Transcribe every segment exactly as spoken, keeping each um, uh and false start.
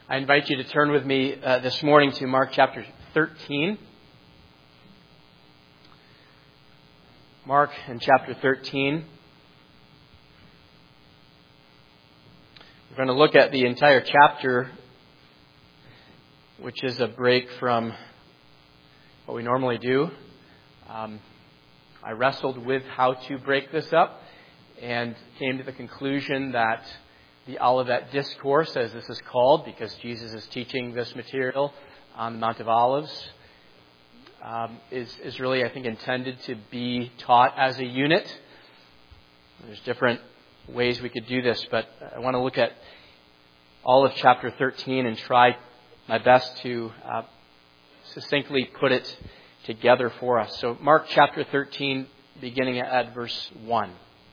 I invite you to turn with me uh, this morning to Mark chapter thirteen. Mark in chapter thirteen. We're going to look at the entire chapter, which is a break from what we normally do. Um, I wrestled with how to break this up and came to the conclusion that the Olivet Discourse, as this is called, because Jesus is teaching this material on the Mount of Olives, um, is, is really, I think, intended to be taught as a unit. There's different ways we could do this, but I want to look at all of chapter thirteen and try my best to uh, succinctly put it together for us. So Mark chapter thirteen, beginning at verse one.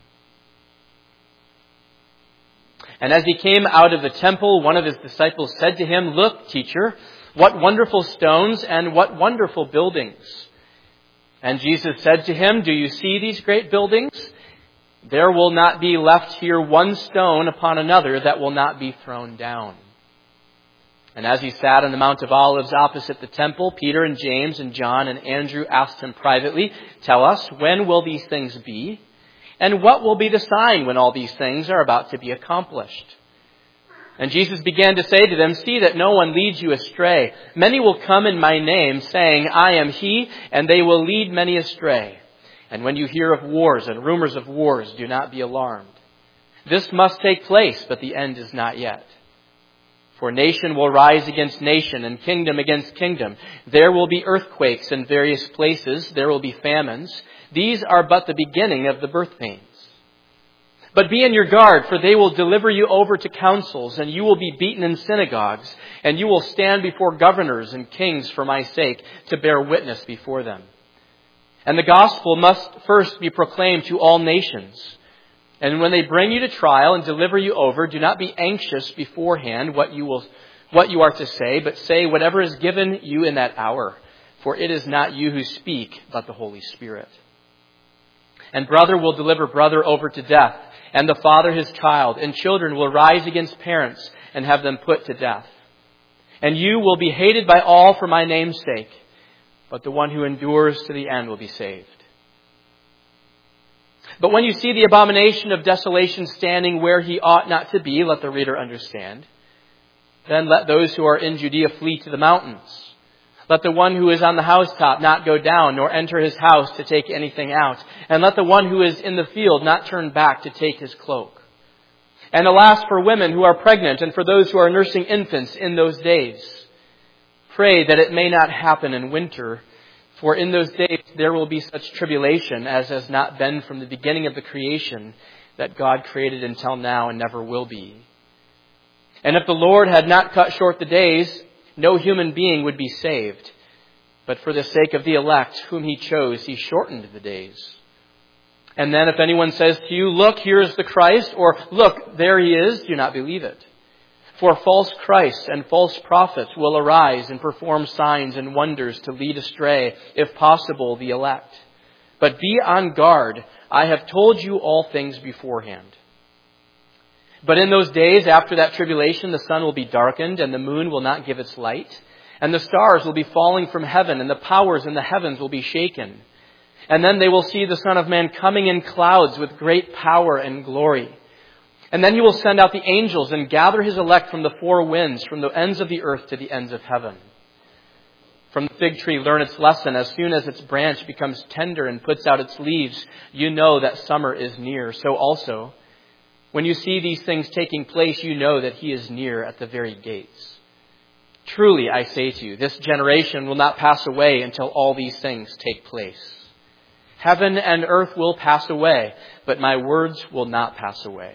And as he came out of the temple, one of his disciples said to him, "Look, teacher, what wonderful stones and what wonderful buildings." And Jesus said to him, "Do you see these great buildings? There will not be left here one stone upon another that will not be thrown down." And as he sat on the Mount of Olives opposite the temple, Peter and James and John and Andrew asked him privately, "Tell us, when will these things be? And what will be the sign when all these things are about to be accomplished?" And Jesus began to say to them, "See that no one leads you astray. Many will come in my name, saying, 'I am he,' and they will lead many astray. And when you hear of wars and rumors of wars, do not be alarmed. This must take place, but the end is not yet. For nation will rise against nation and kingdom against kingdom. There will be earthquakes in various places. There will be famines. These are but the beginning of the birth pains. But be on your guard, for they will deliver you over to councils, and you will be beaten in synagogues, and you will stand before governors and kings for my sake to bear witness before them. And the gospel must first be proclaimed to all nations. And when they bring you to trial and deliver you over, do not be anxious beforehand what you will, what you are to say, but say whatever is given you in that hour. For it is not you who speak, but the Holy Spirit. And brother will deliver brother over to death, and the father his child, and children will rise against parents and have them put to death. And you will be hated by all for my name's sake, but the one who endures to the end will be saved. But when you see the abomination of desolation standing where he ought not to be," let the reader understand, "then let those who are in Judea flee to the mountains. Let the one who is on the housetop not go down, nor enter his house to take anything out. And let the one who is in the field not turn back to take his cloak. And alas for women who are pregnant and for those who are nursing infants in those days. Pray that it may not happen in winter, for in those days there will be such tribulation as has not been from the beginning of the creation that God created until now and never will be. And if the Lord had not cut short the days, no human being would be saved. But for the sake of the elect whom he chose, he shortened the days. And then if anyone says to you, 'Look, here is the Christ,' or 'Look, there he is,' do not believe it. For false Christs and false prophets will arise and perform signs and wonders to lead astray, if possible, the elect. But be on guard. I have told you all things beforehand. But in those days after that tribulation, the sun will be darkened and the moon will not give its light. And the stars will be falling from heaven and the powers in the heavens will be shaken. And then they will see the Son of Man coming in clouds with great power and glory. And then he will send out the angels and gather his elect from the four winds, from the ends of the earth to the ends of heaven. From the fig tree learn its lesson. As soon as its branch becomes tender and puts out its leaves, you know that summer is near. So also, when you see these things taking place, you know that he is near at the very gates. Truly, I say to you, this generation will not pass away until all these things take place. Heaven and earth will pass away, but my words will not pass away.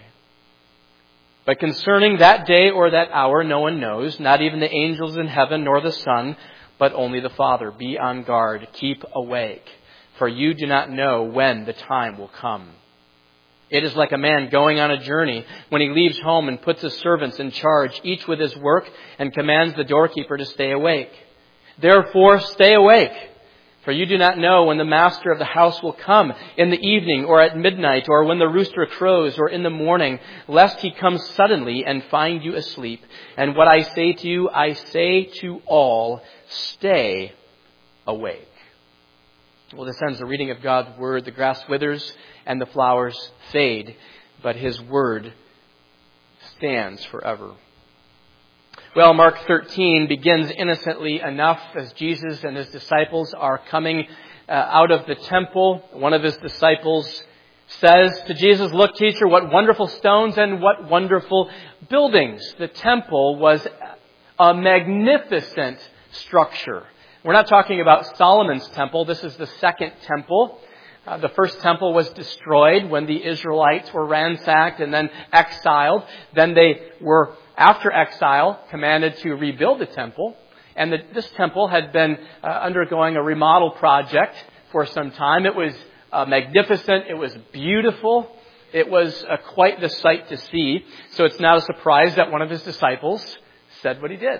But concerning that day or that hour, no one knows, not even the angels in heaven nor the Son, but only the Father. Be on guard, keep awake, for you do not know when the time will come. It is like a man going on a journey when he leaves home and puts his servants in charge, each with his work, and commands the doorkeeper to stay awake. Therefore, stay awake, For you do not know when the master of the house will come, in the evening or at midnight, or when the rooster crows, or in the morning, lest he come suddenly and find you asleep. And what I say to you, I say to all, stay awake. Well, this ends the reading of God's word. The grass withers and the flowers fade, but his word stands forever. Well, Mark thirteen begins innocently enough as Jesus and his disciples are coming uh, out of the temple. One of his disciples says to Jesus, "Look, teacher, what wonderful stones and what wonderful buildings." The temple was a magnificent structure. We're not talking about Solomon's temple. This is the second temple. Uh, the first temple was destroyed when the Israelites were ransacked and then exiled. Then they were, after exile, commanded to rebuild the temple. And the, this temple had been uh, undergoing a remodel project for some time. It was uh, magnificent. It was beautiful. It was uh, quite the sight to see. So it's not a surprise that one of his disciples said what he did.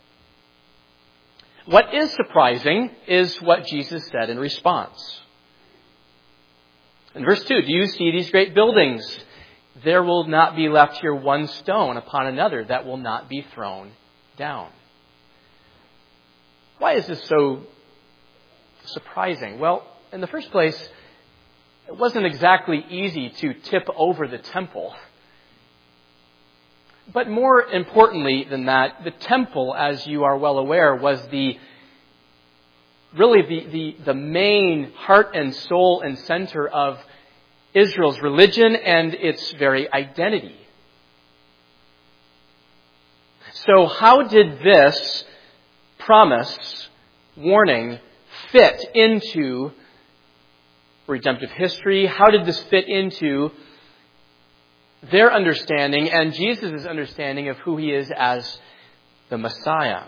What is surprising is what Jesus said in response. In verse two, do you see these great buildings? There will not be left here one stone upon another that will not be thrown down. Why is this so surprising? Well, in the first place, it wasn't exactly easy to tip over the temple. But more importantly than that, the temple, as you are well aware, was the really the, the, the main heart and soul and center of Israel's religion and its very identity. So how did this promise, warning, fit into redemptive history? How did this fit into their understanding and Jesus' understanding of who he is as the Messiah?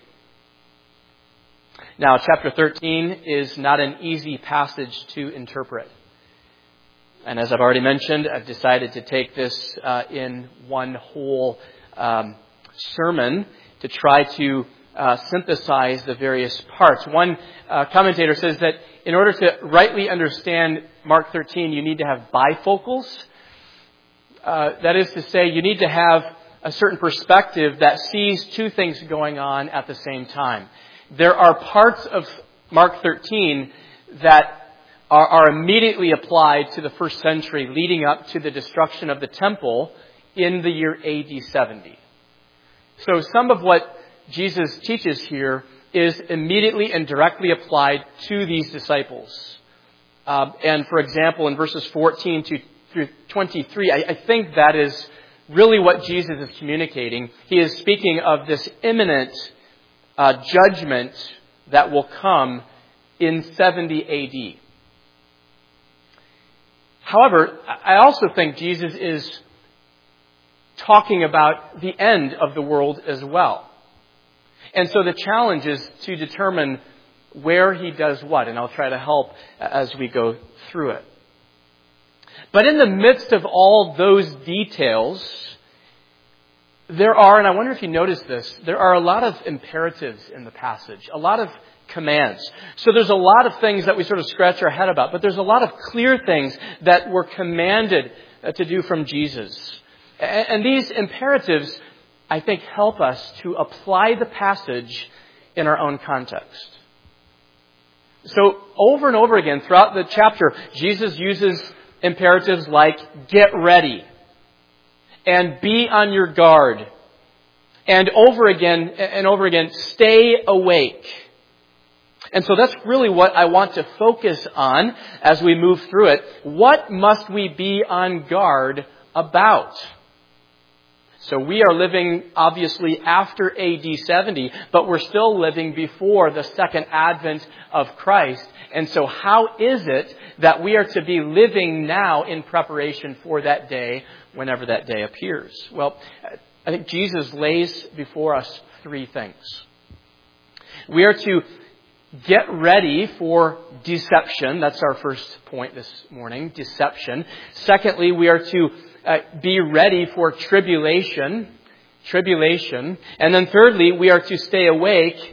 Now, chapter thirteen is not an easy passage to interpret. And as I've already mentioned, I've decided to take this uh, in one whole um, sermon to try to uh, synthesize the various parts. One uh, commentator says that in order to rightly understand Mark thirteen, you need to have bifocals. Uh, that is to say, you need to have a certain perspective that sees two things going on at the same time. There are parts of Mark thirteen that are, are immediately applied to the first century leading up to the destruction of the temple in the year A D seventy. So some of what Jesus teaches here is immediately and directly applied to these disciples. Uh, and for example, in verses fourteen to through twenty-three, I, I think that is really what Jesus is communicating. He is speaking of this imminent uh, judgment that will come in seventy A D. However, I also think Jesus is talking about the end of the world as well. And so the challenge is to determine where he does what, and I'll try to help as we go through it. But in the midst of all those details, there are, and I wonder if you notice this, there are a lot of imperatives in the passage, a lot of commands. So there's a lot of things that we sort of scratch our head about, but there's a lot of clear things that were commanded to do from Jesus. And these imperatives, I think, help us to apply the passage in our own context. So over and over again throughout the chapter, Jesus uses imperatives like get ready and be on your guard, and over again and over again, stay awake. And so that's really what I want to focus on as we move through it. What must we be on guard about? So we are living, obviously, after A D seventy, but we're still living before the second advent of Christ. And so how is it that we are to be living now in preparation for that day, whenever that day appears? Well, I think Jesus lays before us three things. We are to get ready for deception. That's our first point this morning, deception. Secondly, we are to uh, be ready for tribulation, tribulation. And then thirdly, we are to stay awake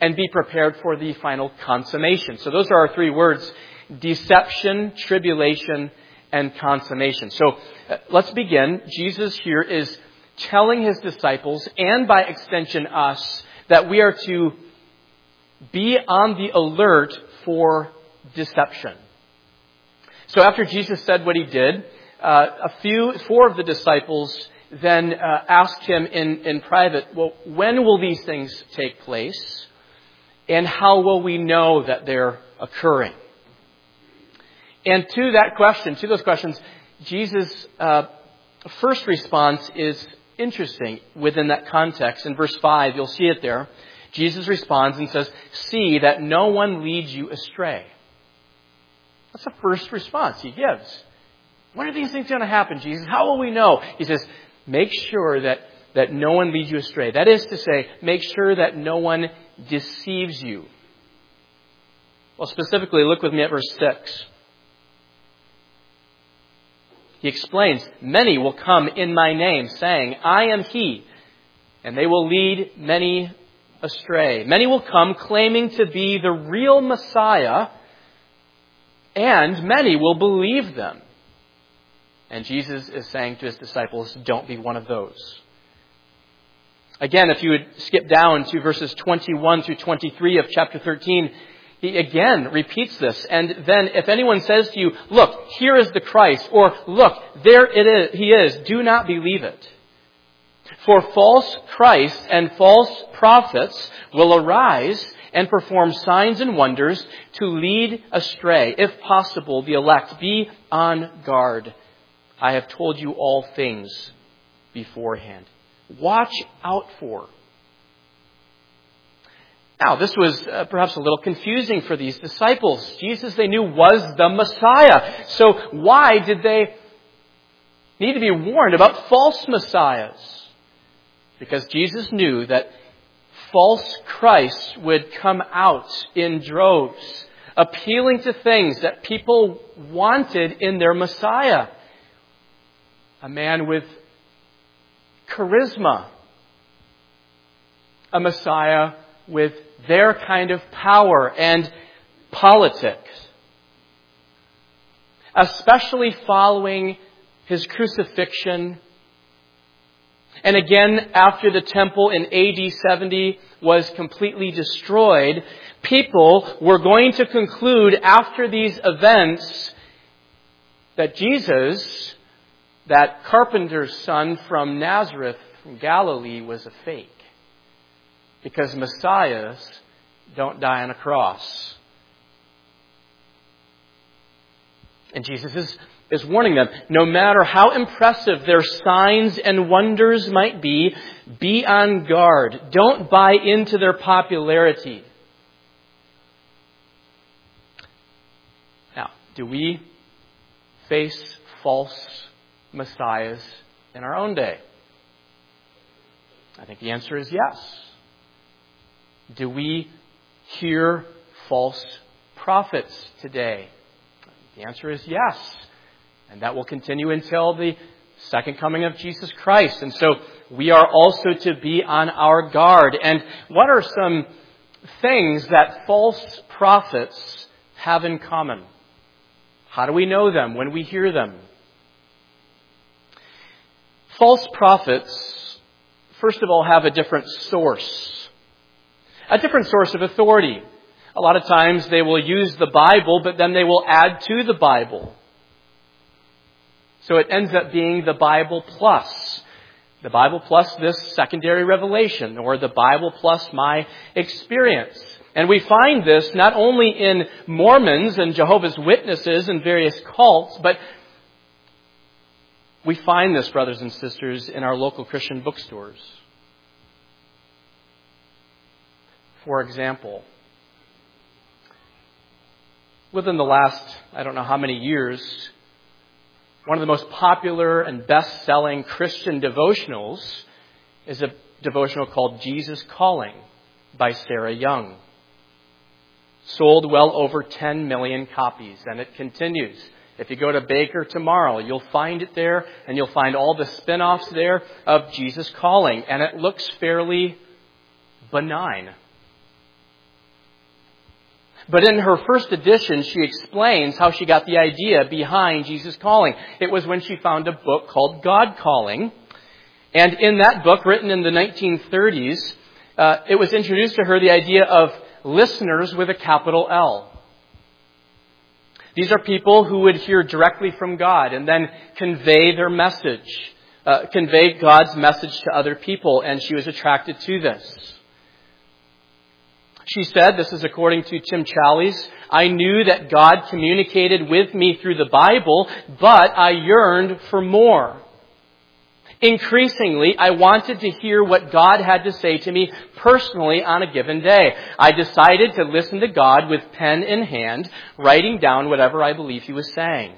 and be prepared for the final consummation. So those are our three words: deception, tribulation, and consummation. So uh, let's begin. Jesus here is telling his disciples, and by extension us, that we are to be on the alert for deception. So after Jesus said what he did, uh, a few, four of the disciples then uh, asked him in, in private, well, when will these things take place? And how will we know that they're occurring? And to that question, to those questions, Jesus' uh, first response is interesting within that context. In verse five, you'll see it there. Jesus responds and says, "See that no one leads you astray." That's the first response he gives. When are these things going to happen, Jesus? How will we know? He says, make sure that, that no one leads you astray. That is to say, make sure that no one deceives you. Well, specifically, look with me at verse six. He explains, "Many will come in my name, saying, I am he, and they will lead many astray. Many will come claiming to be the real Messiah, and many will believe them." And Jesus is saying to his disciples, don't be one of those. Again, if you would skip down to verses twenty-one through twenty-three of chapter thirteen, he again repeats this. And then if anyone says to you, "Look, here is the Christ," or "Look, there it is, he is," do not believe it. For false Christs and false prophets will arise and perform signs and wonders to lead astray, if possible, the elect. Be on guard. I have told you all things beforehand. Watch out for. Now, this was uh, perhaps a little confusing for these disciples. Jesus, they knew, was the Messiah. So why did they need to be warned about false messiahs? Because Jesus knew that false Christs would come out in droves, appealing to things that people wanted in their Messiah. A man with charisma. A Messiah with their kind of power and politics. Especially following his crucifixion. And again, after the temple in A D seventy was completely destroyed, people were going to conclude after these events that Jesus, that carpenter's son from Nazareth, from Galilee, was a fake. Because messiahs don't die on a cross. And Jesus is, is warning them, no matter how impressive their signs and wonders might be, be on guard. Don't buy into their popularity. Now, do we face false messiahs in our own day? I think the answer is yes. Do we hear false prophets today? The answer is yes. And that will continue until the second coming of Jesus Christ. And so we are also to be on our guard. And what are some things that false prophets have in common? How do we know them when we hear them? False prophets, first of all, have a different source. A different source of authority. A lot of times they will use the Bible, but then they will add to the Bible. So it ends up being the Bible plus. The Bible plus this secondary revelation, or the Bible plus my experience. And we find this not only in Mormons and Jehovah's Witnesses and various cults, but we find this, brothers and sisters, in our local Christian bookstores. For example, within the last, I don't know how many years, one of the most popular and best-selling Christian devotionals is a devotional called Jesus Calling by Sarah Young. Sold well over ten million copies, and it continues. If you go to Baker tomorrow, you'll find it there, and you'll find all the spin-offs there of Jesus Calling, and it looks fairly benign. But in her first edition, she explains how she got the idea behind Jesus Calling. It was when she found a book called God Calling. And in that book, written in the nineteen thirties, uh, it was introduced to her the idea of listeners with a capital L. These are people who would hear directly from God and then convey their message, uh, convey God's message to other people. And she was attracted to this. She said, this is according to Tim Challies, I knew that God communicated with me through the Bible, but I yearned for more. Increasingly, I wanted to hear what God had to say to me personally on a given day. I decided to listen to God with pen in hand, writing down whatever I believe He was saying.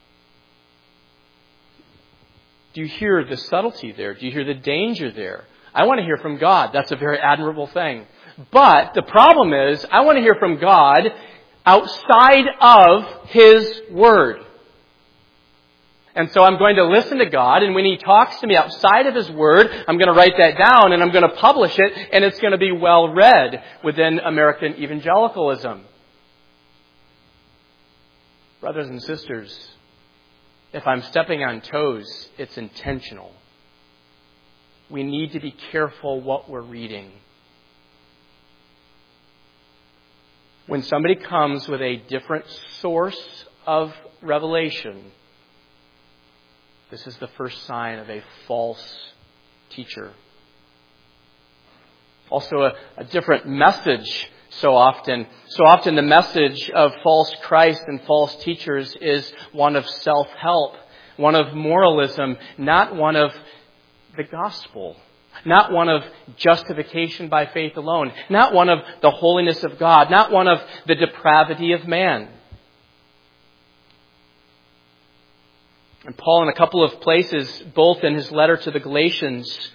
Do you hear the subtlety there? Do you hear the danger there? I want to hear from God. That's a very admirable thing. But the problem is, I want to hear from God outside of His Word. And so I'm going to listen to God, and when He talks to me outside of His Word, I'm going to write that down, and I'm going to publish it, and it's going to be well read within American evangelicalism. Brothers and sisters, if I'm stepping on toes, it's intentional. We need to be careful what we're reading. When somebody comes with a different source of revelation, this is the first sign of a false teacher. Also a, a different message so often. So often the message of false Christ and false teachers is one of self-help, one of moralism, not one of the gospel. Not one of justification by faith alone. Not one of the holiness of God. Not one of the depravity of man. And Paul, in a couple of places, both in his letter to the Galatians,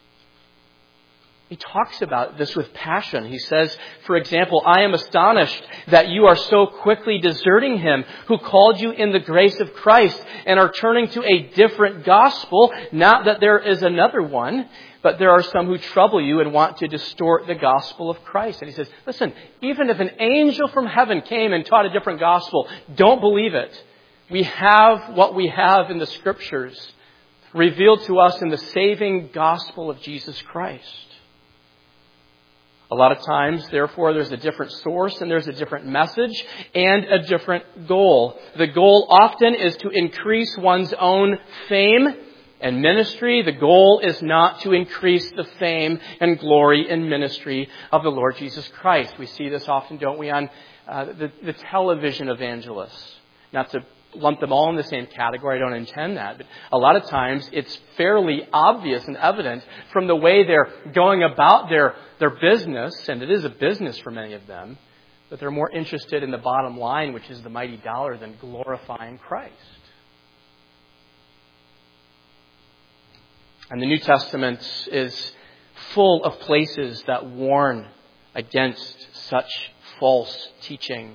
he talks about this with passion. He says, for example, I am astonished that you are so quickly deserting Him who called you in the grace of Christ and are turning to a different gospel. Not that there is another one, but there are some who trouble you and want to distort the gospel of Christ. And he says, listen, even if an angel from heaven came and taught a different gospel, don't believe it. We have what we have in the Scriptures revealed to us in the saving gospel of Jesus Christ. A lot of times, therefore, there's a different source and there's a different message and a different goal. The goal often is to increase one's own fame and ministry. The goal is not to increase the fame and glory and ministry of the Lord Jesus Christ. We see this often, don't we, on uh, the, the television evangelists. Not to lump them all in the same category. I don't intend that. But a lot of times it's fairly obvious and evident from the way they're going about their, their business, and it is a business for many of them, that they're more interested in the bottom line, which is the mighty dollar, than glorifying Christ. And the New Testament is full of places that warn against such false teaching.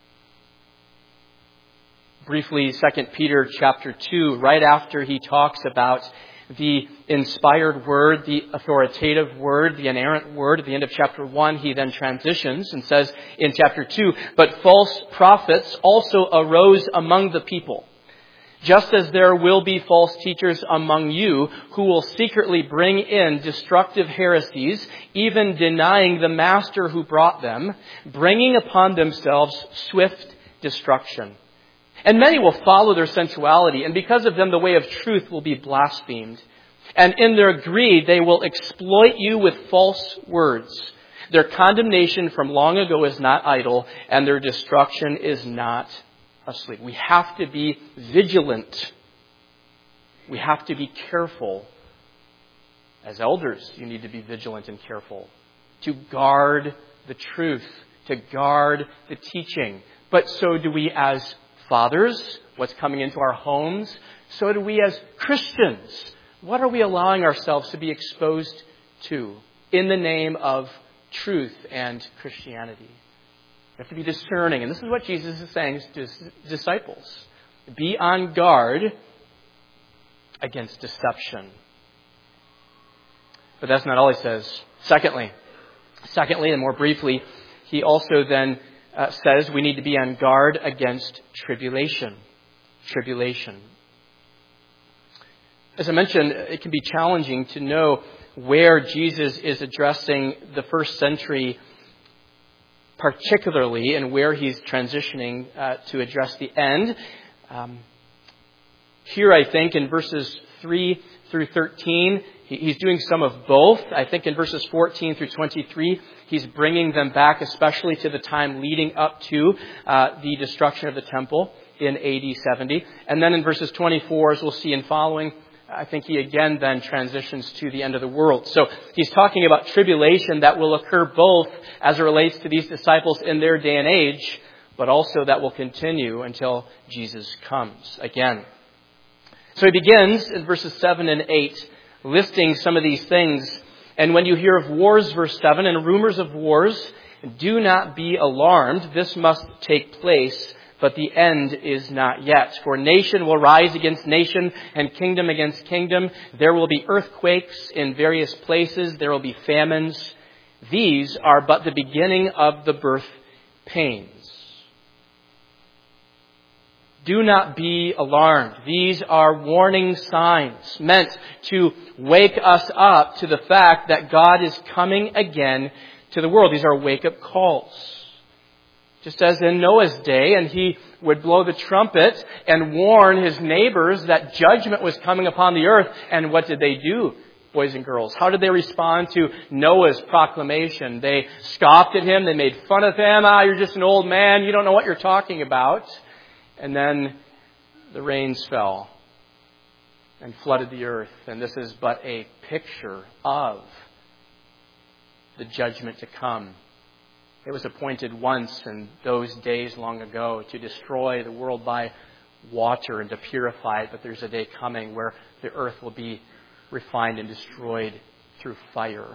Briefly, Second Peter chapter two, right after he talks about the inspired word, the authoritative word, the inerrant word, at the end of chapter one, he then transitions and says in chapter two, but false prophets also arose among the people, just as there will be false teachers among you who will secretly bring in destructive heresies, even denying the master who brought them, bringing upon themselves swift destruction. And many will follow their sensuality, and because of them the way of truth will be blasphemed. And in their greed they will exploit you with false words. Their condemnation from long ago is not idle, and their destruction is not asleep. We have to be vigilant. We have to be careful. As elders, you need to be vigilant and careful to guard the truth, to guard the teaching. But so do we as fathers, what's coming into our homes. So do we as Christians. What are we allowing ourselves to be exposed to in the name of truth and Christianity? We have to be discerning. And this is what Jesus is saying to his disciples. Be on guard against deception. But that's not all he says. Secondly, secondly, and more briefly, he also then uh, says we need to be on guard against tribulation. Tribulation. As I mentioned, it can be challenging to know where Jesus is addressing the first century particularly, and where he's transitioning uh, to address the end. Um, here, I think, in verses three through thirteen, he, he's doing some of both. I think in verses fourteen through twenty-three, he's bringing them back, especially to the time leading up to uh, the destruction of the temple in A D seventy. And then in verses twenty-four, as we'll see in following, I think he again then transitions to the end of the world. So he's talking about tribulation that will occur both as it relates to these disciples in their day and age, but also that will continue until Jesus comes again. So he begins in verses seven and eight, listing some of these things. And when you hear of wars, verse seven, and rumors of wars, do not be alarmed. This must take place, but the end is not yet. For nation will rise against nation and kingdom against kingdom. There will be earthquakes in various places. There will be famines. These are but the beginning of the birth pains. Do not be alarmed. These are warning signs meant to wake us up to the fact that God is coming again to the world. These are wake-up calls. Just as in Noah's day, and he would blow the trumpet and warn his neighbors that judgment was coming upon the earth. And what did they do, boys and girls? How did they respond to Noah's proclamation? They scoffed at him. They made fun of him. Ah, you're just an old man. You don't know what you're talking about. And then the rains fell and flooded the earth. And this is but a picture of the judgment to come. It was appointed once in those days long ago to destroy the world by water and to purify it. But there's a day coming where the earth will be refined and destroyed through fire.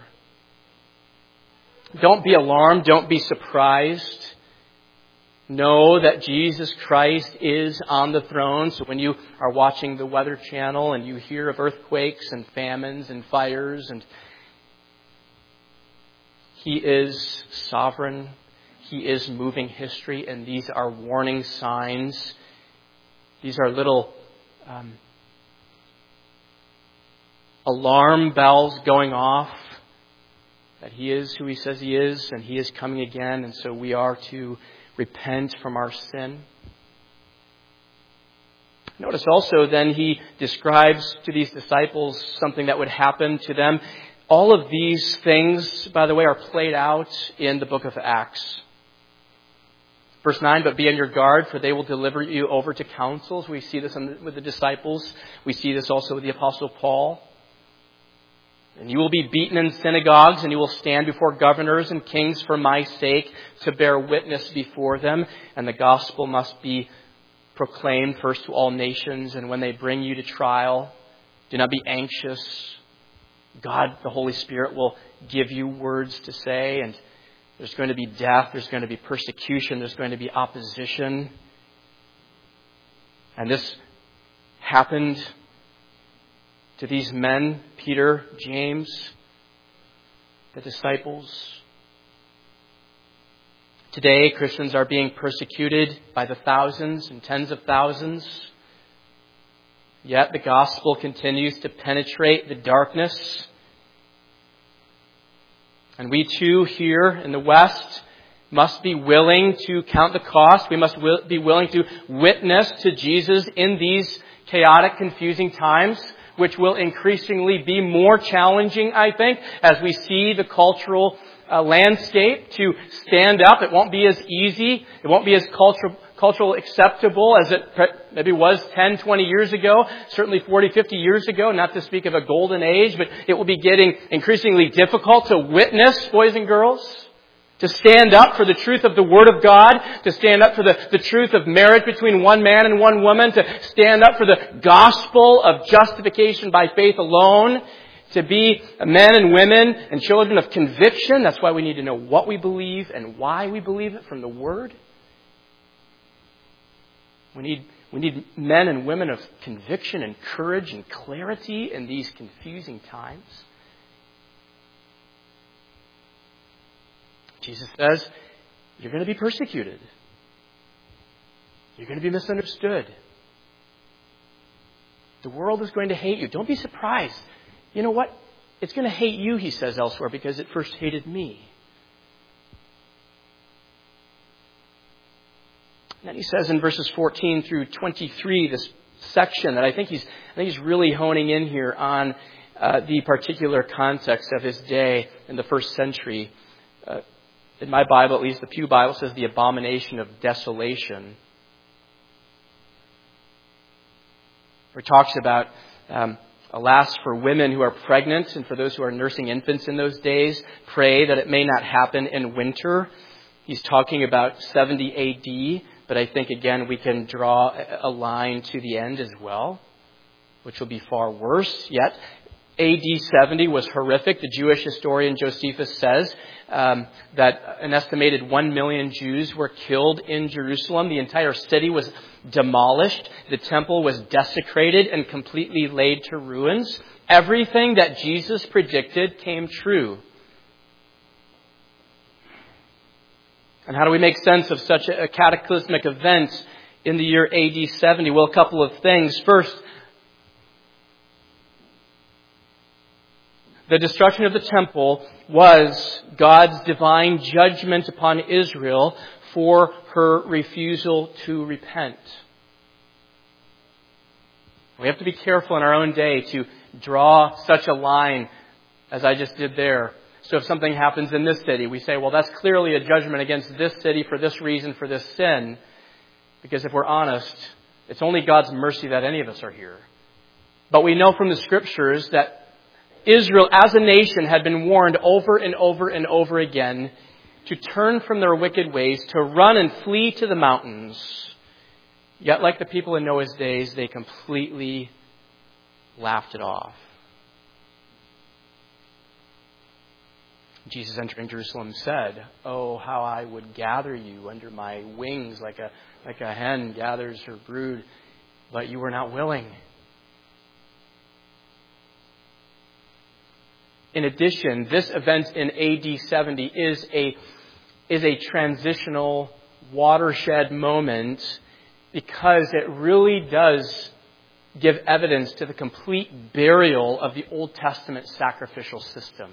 Don't be alarmed. Don't be surprised. Know that Jesus Christ is on the throne. So when you are watching the Weather Channel and you hear of earthquakes and famines and fires, and He is sovereign. He is moving history, and these are warning signs. These are little um, alarm bells going off that He is who He says He is, and He is coming again, and so we are to repent from our sin. Notice also then He describes to these disciples something that would happen to them. All of these things, by the way, are played out in the book of Acts. Verse nine, but be on your guard, for they will deliver you over to councils. We see this with the disciples. We see this also with the Apostle Paul. And you will be beaten in synagogues, and you will stand before governors and kings for my sake to bear witness before them. And the gospel must be proclaimed first to all nations. And when they bring you to trial, do not be anxious. God, the Holy Spirit, will give you words to say, and there's going to be death, there's going to be persecution, there's going to be opposition. And this happened to these men, Peter, James, the disciples. Today, Christians are being persecuted by the thousands and tens of thousands. Yet the gospel continues to penetrate the darkness. And we too here in the West must be willing to count the cost. We must be willing to witness to Jesus in these chaotic, confusing times, which will increasingly be more challenging, I think, as we see the cultural uh, landscape to stand up. It won't be as easy. It won't be as cultural cultural acceptable as it maybe was ten, twenty years ago, certainly forty, fifty years ago, not to speak of a golden age, but it will be getting increasingly difficult to witness, boys and girls, to stand up for the truth of the Word of God, to stand up for the, the truth of marriage between one man and one woman, to stand up for the gospel of justification by faith alone, to be men and women and children of conviction. That's why we need to know what we believe and why we believe it from the Word. We need, we need men and women of conviction and courage and clarity in these confusing times. Jesus says, you're going to be persecuted. You're going to be misunderstood. The world is going to hate you. Don't be surprised. You know what? It's going to hate you, he says elsewhere, because it first hated me. And then he says in verses fourteen through twenty-three, this section that I think he's, I think he's really honing in here on uh, the particular context of his day in the first century. Uh, in my Bible, at least the Pew Bible, says the abomination of desolation. Where it talks about, um, alas, for women who are pregnant and for those who are nursing infants in those days, pray that it may not happen in winter. He's talking about seventy A D, but I think, again, we can draw a line to the end as well, which will be far worse yet. A D seventy was horrific. The Jewish historian Josephus says um, that an estimated one million Jews were killed in Jerusalem. The entire city was demolished. The temple was desecrated and completely laid to ruins. Everything that Jesus predicted came true. And how do we make sense of such a cataclysmic event in the year A D seventy? Well, a couple of things. First, the destruction of the temple was God's divine judgment upon Israel for her refusal to repent. We have to be careful in our own day to draw such a line as I just did there. So if something happens in this city, we say, well, that's clearly a judgment against this city for this reason, for this sin. Because if we're honest, it's only God's mercy that any of us are here. But we know from the Scriptures that Israel as a nation had been warned over and over and over again to turn from their wicked ways, to run and flee to the mountains. Yet like the people in Noah's days, they completely laughed it off. Jesus entering Jerusalem said, "Oh, how I would gather you under my wings like a like a hen gathers her brood, but you were not willing." In addition, this event in A D seventy is a is a transitional watershed moment because it really does give evidence to the complete burial of the Old Testament sacrificial system.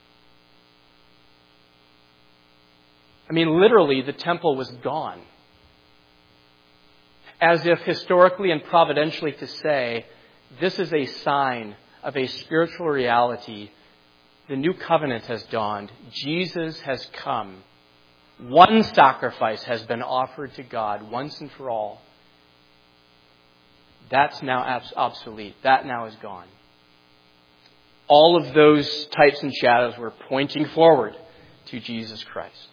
I mean, literally, the temple was gone. As if historically and providentially to say, this is a sign of a spiritual reality. The new covenant has dawned. Jesus has come. One sacrifice has been offered to God once and for all. That's now obsolete. That now is gone. All of those types and shadows were pointing forward to Jesus Christ.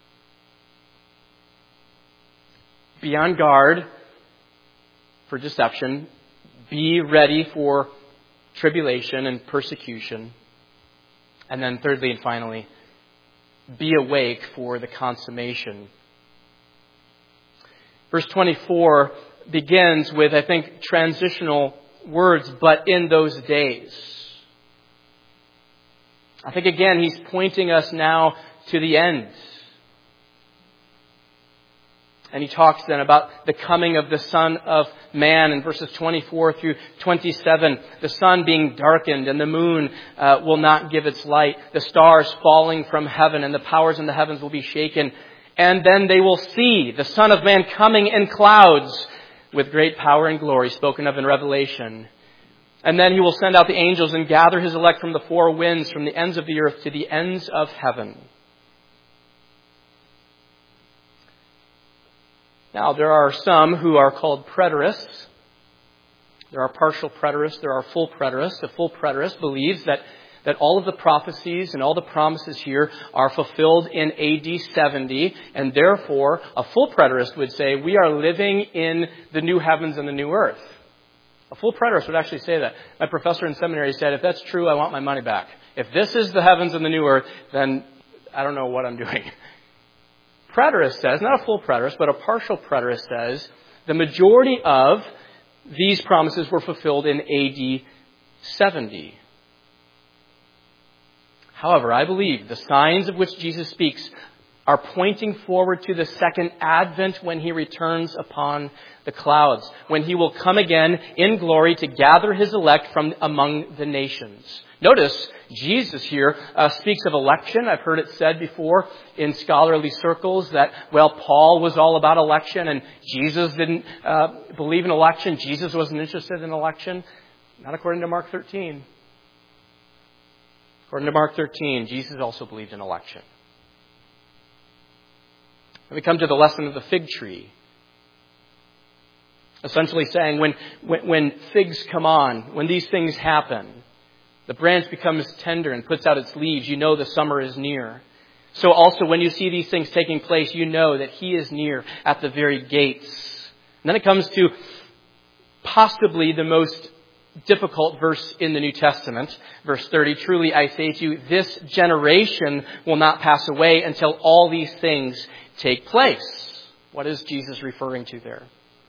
Be on guard for deception. Be ready for tribulation and persecution. And then thirdly and finally, be awake for the consummation. Verse twenty-four begins with, I think, transitional words, but in those days. I think, again, he's pointing us now to the end. And he talks then about the coming of the Son of Man in verses twenty-four through twenty-seven. The sun being darkened and the moon uh, will not give its light. The stars falling from heaven and the powers in the heavens will be shaken. And then they will see the Son of Man coming in clouds with great power and glory spoken of in Revelation. And then he will send out the angels and gather his elect from the four winds, from the ends of the earth to the ends of heaven. Now, there are some who are called preterists. There are partial preterists. There are full preterists. A full preterist believes that, that all of the prophecies and all the promises here are fulfilled in A D seventy. And therefore, a full preterist would say we are living in the new heavens and the new earth. A full preterist would actually say that. My professor in seminary said, if that's true, I want my money back. If this is the heavens and the new earth, then I don't know what I'm doing. Preterist says, not a full preterist, but a partial preterist says, the majority of these promises were fulfilled in A D seventy. However, I believe the signs of which Jesus speaks are pointing forward to the second advent when he returns upon the clouds, when he will come again in glory to gather his elect from among the nations. Notice, Jesus here uh, speaks of election. I've heard it said before in scholarly circles that, well, Paul was all about election and Jesus didn't uh, believe in election. Jesus wasn't interested in election. Not according to Mark thirteen. According to Mark thirteen, Jesus also believed in election. And we come to the lesson of the fig tree. Essentially saying when, when, when figs come on, when these things happen, the branch becomes tender and puts out its leaves, you know the summer is near. So also when you see these things taking place, you know that he is near at the very gates. And then it comes to possibly the most difficult verse in the New Testament, verse thirty. Truly I say to you, this generation will not pass away until all these things take place. What is Jesus referring to there?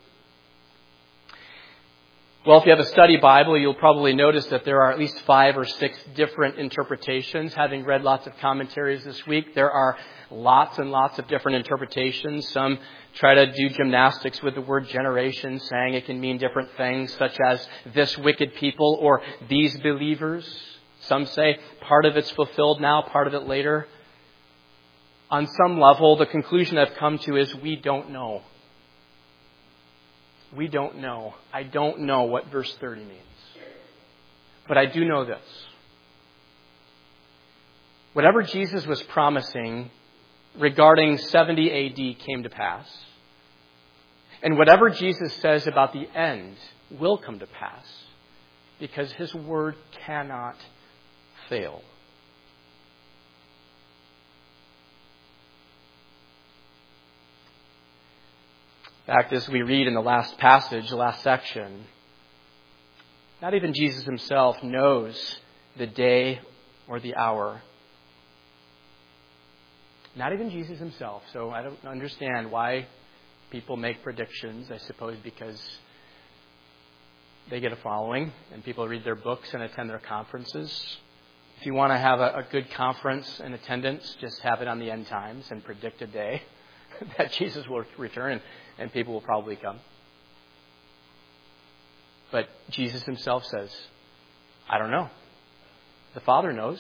Well, if you have a study Bible, you'll probably notice that there are at least five or six different interpretations. Having read lots of commentaries this week, there are lots and lots of different interpretations. Some try to do gymnastics with the word generation, saying it can mean different things, such as this wicked people or these believers. Some say part of it's fulfilled now, part of it later. On some level, the conclusion I've come to is we don't know. We don't know. I don't know what verse thirty means. But I do know this. Whatever Jesus was promising regarding seventy A D came to pass. And whatever Jesus says about the end will come to pass because his word cannot fail. In fact, as we read in the last passage, the last section, not even Jesus himself knows the day or the hour. Not even Jesus himself. So I don't understand why people make predictions, I suppose because they get a following and people read their books and attend their conferences. If you want to have a, a good conference and attendance, just have it on the end times and predict a day that Jesus will return and, and people will probably come. But Jesus himself says, I don't know. The Father knows.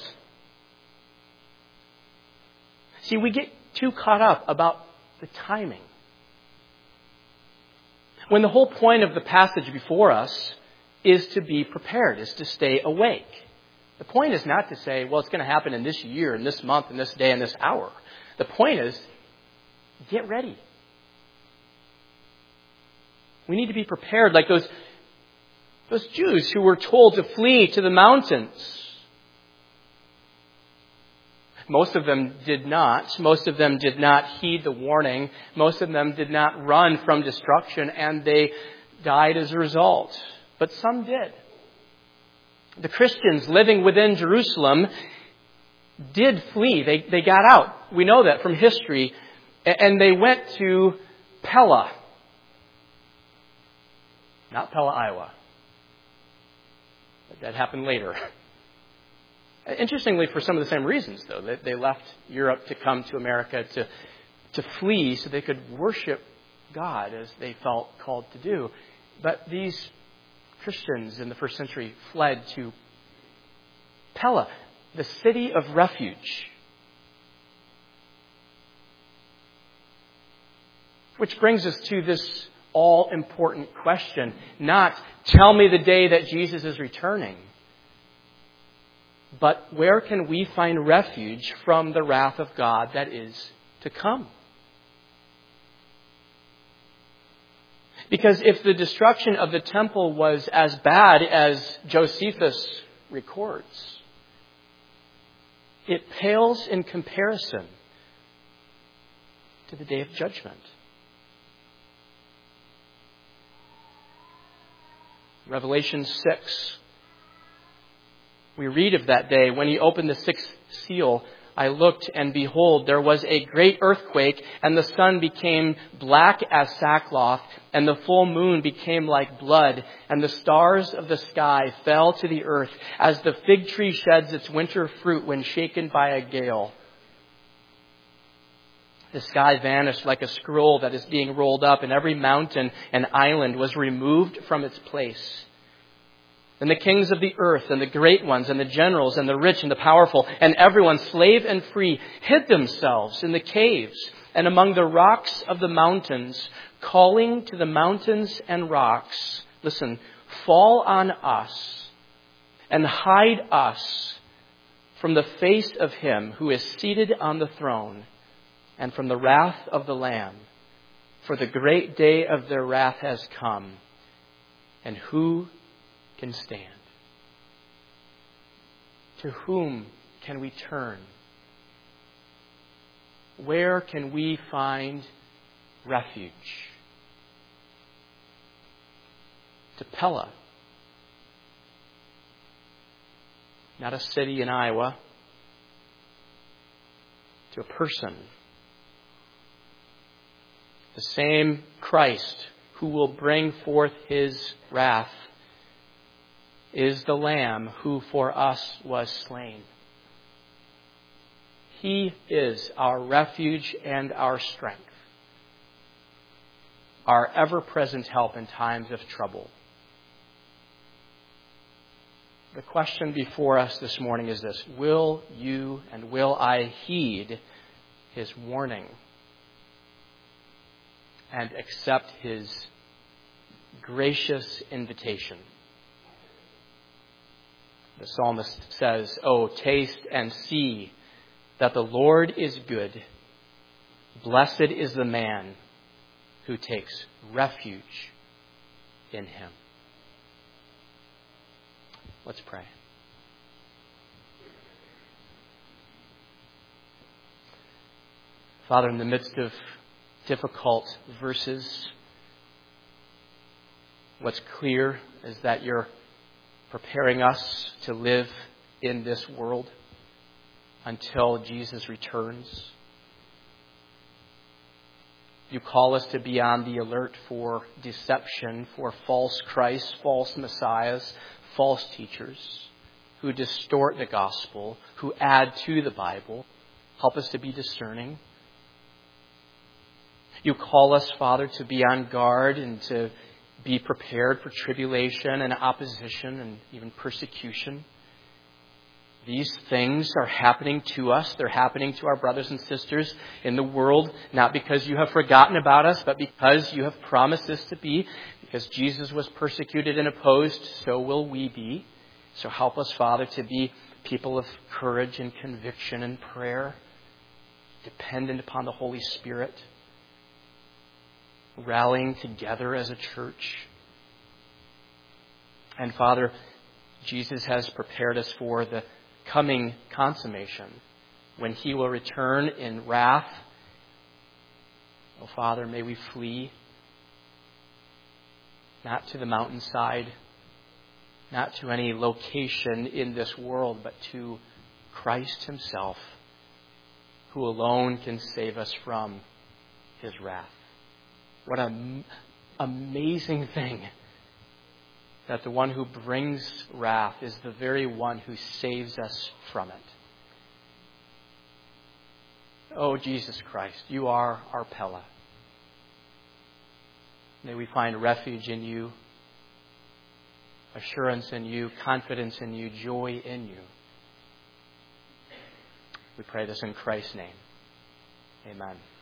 See, we get too caught up about the timing. When the whole point of the passage before us is to be prepared, is to stay awake. The point is not to say, well, it's going to happen in this year, in this month, in this day, in this hour. The point is, get ready. We need to be prepared like those, those Jews who were told to flee to the mountains. Most of them did not. Most of them did not heed the warning. Most of them did not run from destruction, and they died as a result. But some did. The Christians living within Jerusalem did flee. They, they got out. We know that from history. And they went to Pella. Not Pella, Iowa. That happened later. Interestingly, for some of the same reasons, though. They, they left Europe to come to America to, to flee so they could worship God as they felt called to do. But these Christians in the first century fled to Pella, the city of refuge. Which brings us to this all-important question. Not, tell me the day that Jesus is returning. But where can we find refuge from the wrath of God that is to come? Because if the destruction of the temple was as bad as Josephus records, it pales in comparison to the day of judgment. Revelation six. We read of that day. When he opened the sixth seal, I looked, and behold, there was a great earthquake, and the sun became black as sackcloth, and the full moon became like blood, and the stars of the sky fell to the earth, as the fig tree sheds its winter fruit when shaken by a gale. The sky vanished like a scroll that is being rolled up, and every mountain and island was removed from its place. Then the kings of the earth and the great ones and the generals and the rich and the powerful and everyone, slave and free, hid themselves in the caves and among the rocks of the mountains, calling to the mountains and rocks, listen, fall on us and hide us from the face of him who is seated on the throne and from the wrath of the Lamb. For the great day of their wrath has come, and who can stand? To whom can we turn? Where can we find refuge? To Pella, not a city in Iowa, to a person. The same Christ who will bring forth his wrath is the Lamb who for us was slain. He is our refuge and our strength, our ever-present help in times of trouble. The question before us this morning is this: will you and will I heed his warning and accept his gracious invitation? The psalmist says, "Oh, taste and see that the Lord is good. Blessed is the man who takes refuge in him." Let's pray. Father, in the midst of difficult verses, what's clear is that you're preparing us to live in this world until Jesus returns. You call us to be on the alert for deception, for false Christs, false messiahs, false teachers who distort the gospel, who add to the Bible. Help us to be discerning. You call us, Father, to be on guard and to be prepared for tribulation and opposition and even persecution. These things are happening to us. They're happening to our brothers and sisters in the world, not because you have forgotten about us, but because you have promised this to be. Because Jesus was persecuted and opposed, so will we be. So help us, Father, to be people of courage and conviction and prayer, dependent upon the Holy Spirit, rallying together as a church. And Father, Jesus has prepared us for the coming consummation when he will return in wrath. Oh, Father, may we flee not to the mountainside, not to any location in this world, but to Christ himself, who alone can save us from his wrath. What an amazing thing that the one who brings wrath is the very one who saves us from it. Oh, Jesus Christ, you are our Pella. May we find refuge in you, assurance in you, confidence in you, joy in you. We pray this in Christ's name. Amen.